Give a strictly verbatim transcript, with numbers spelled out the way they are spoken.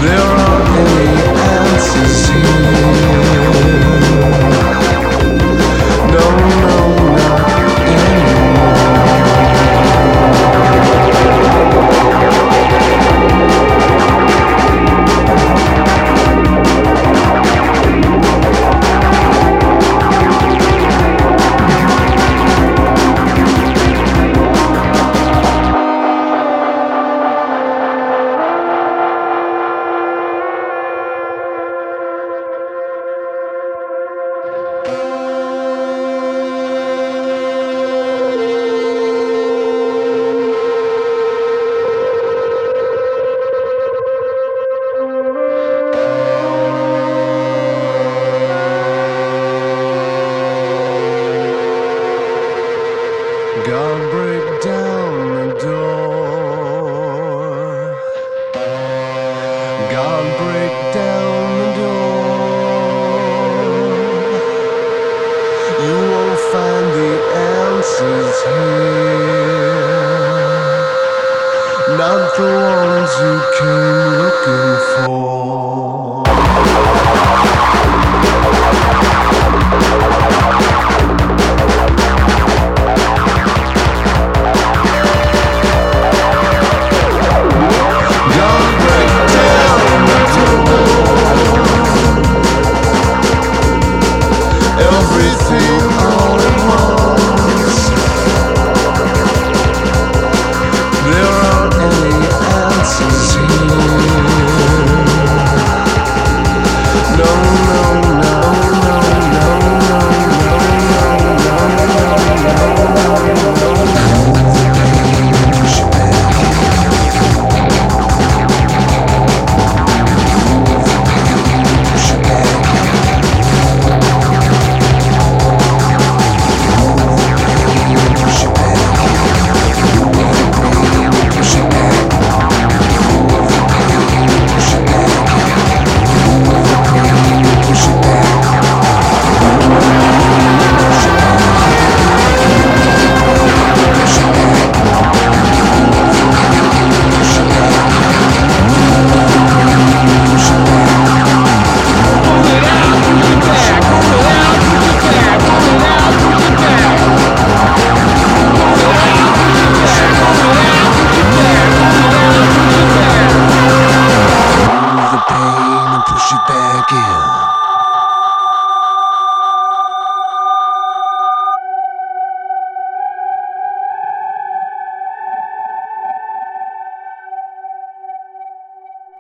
there aren't any answers here. No, no, not God, break down the door. God, break down the door. You won't find the answers here, not the ones you came looking for. Everything all at once. There aren't any answers here. No, no, no, no, no, no, no, no, no, no, push it back in.